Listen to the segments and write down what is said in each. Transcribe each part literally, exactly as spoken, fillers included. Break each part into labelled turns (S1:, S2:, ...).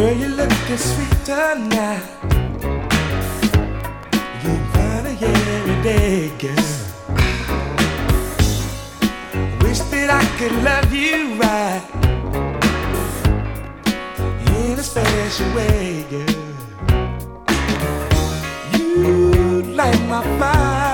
S1: you looking sweet tonight. You find it every day, girl. Wish that I could love you right in a special way, girl. You light my fire.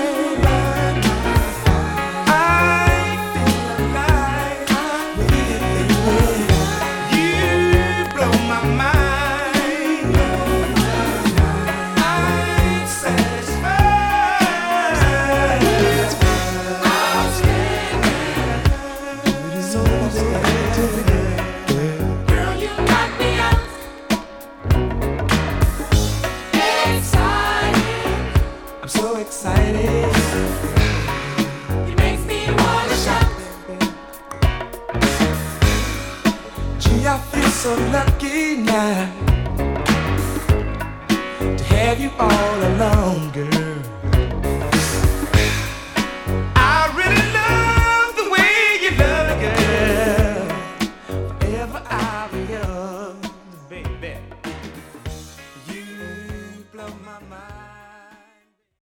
S1: So lucky now to have you all along, girl.